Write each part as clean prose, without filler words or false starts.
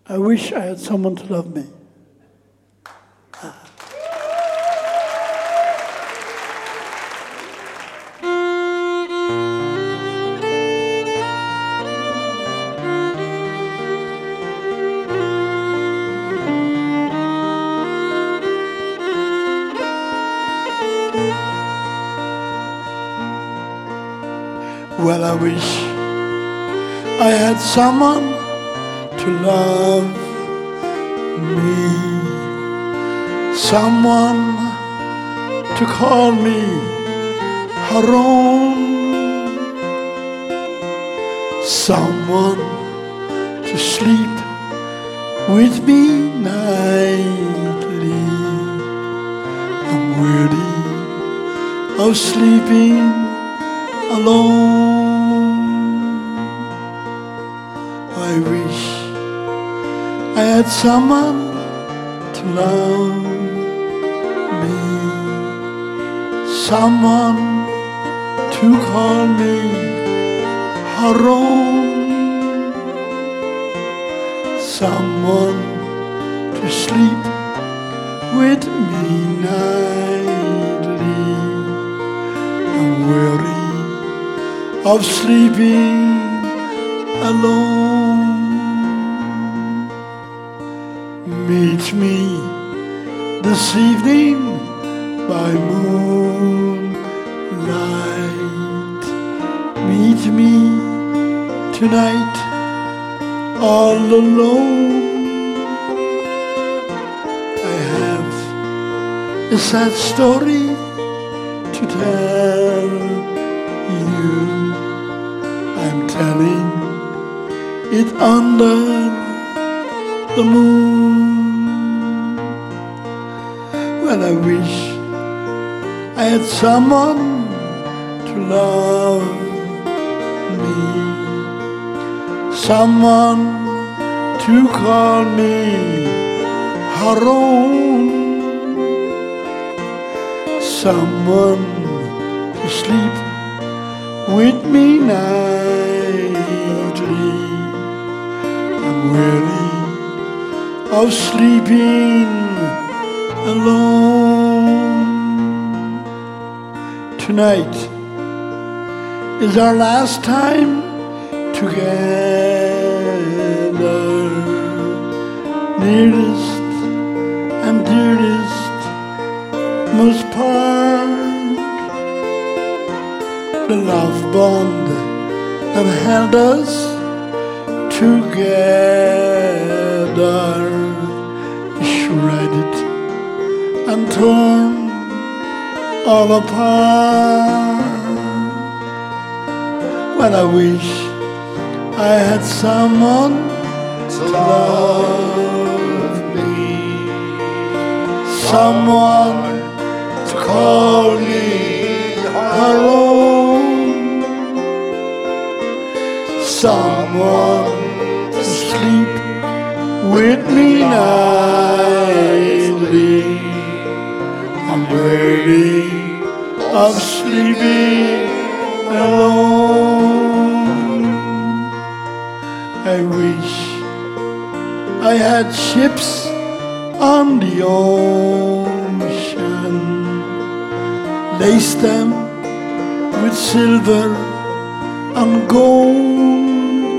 I wish I had someone to love me. Well, I wish I had someone to love me, someone to call me her own, someone to sleep with me nightly. I'm weary of sleeping alone. I wish I had someone to love me, someone to call me her own, someone to sleep with me nightly. I'm weary of sleeping alone. Meet me this evening by moonlight. Meet me tonight all alone. I have a sad story to tell you. I'm telling it under the moon. Well, I wish I had someone to love me, someone to call me her own, someone to sleep with me nightly. I'm weary of sleeping alone. Tonight is our last time together. Nearest and dearest must part. The love bond that held us together is shredded and torn all apart. Well, I wish I had someone to love me, someone to call me her own, someone to sleep with me nightly. I'm weary of sleeping alone. I wish I had ships on the ocean, lace them with silver and gold.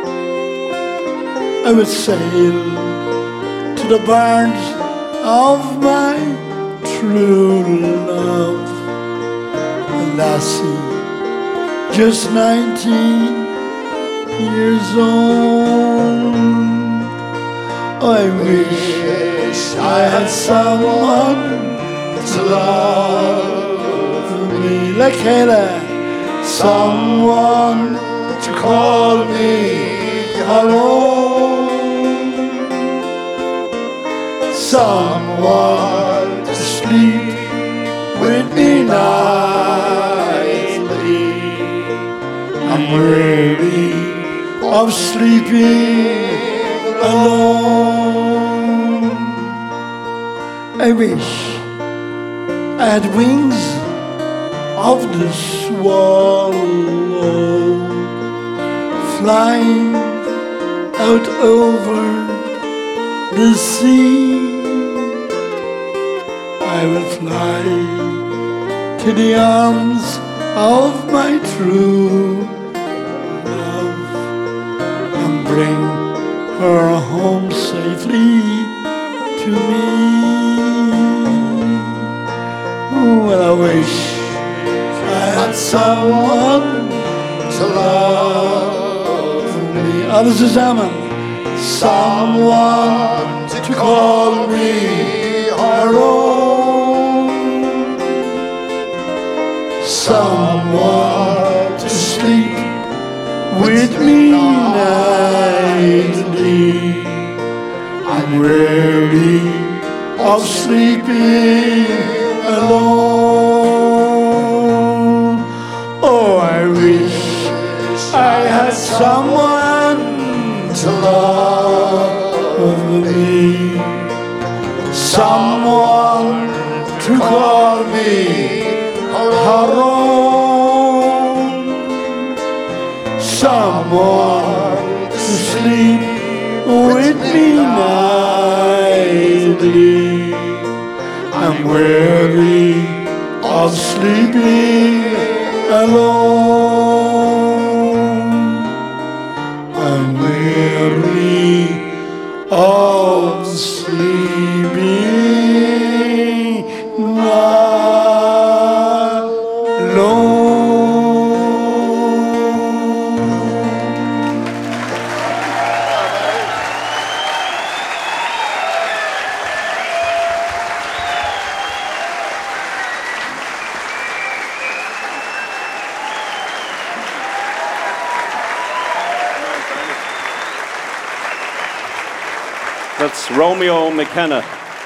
I would sail to the barge of my true love, a lassie just 19 years old. I wish I had someone to love me, like Kayla, someone to call me her own, someone to sleep with me nightly. I'm weary of sleeping alone. I wish I had wings of the swallow, flying out over the sea. I will fly to the arms of my true love and bring her home safely to me. Well, I wish I had someone to love me. Oh, this is Ammon. Someone to call me her own. Someone to sleep with me nightly. I'm weary of sleeping alone. Oh, I wish I had someone to love me, someone to call me her own, someone to sleep with me nightly. I'm weary of sleeping alone. I'm weary of sleeping alone. That's Romeo McKenna.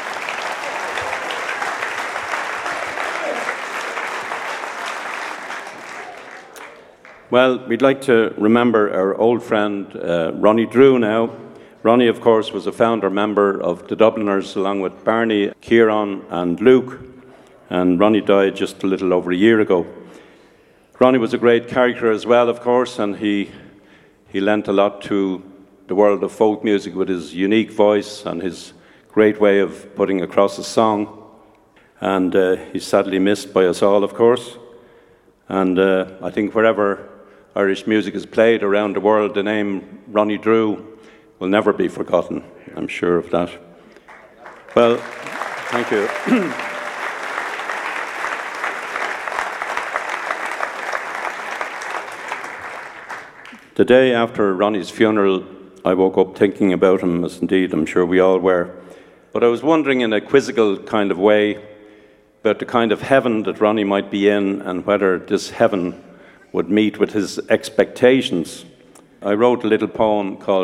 Well, we'd like to remember our old friend Ronnie Drew now. Ronnie, of course, was a founder member of the Dubliners along with Barney, Kieran and Luke. And Ronnie died just a little over a year ago. Ronnie was a great character as well, of course, and he lent a lot to the world of folk music with his unique voice and his great way of putting across a song. And he's sadly missed by us all, of course. And I think wherever Irish music is played around the world, the name Ronnie Drew will never be forgotten. I'm sure of that. Well, thank you. The day after Ronnie's funeral, I woke up thinking about him, as indeed I'm sure we all were. But I was wondering in a quizzical kind of way about the kind of heaven that Ronnie might be in and whether this heaven would meet with his expectations. I wrote a little poem called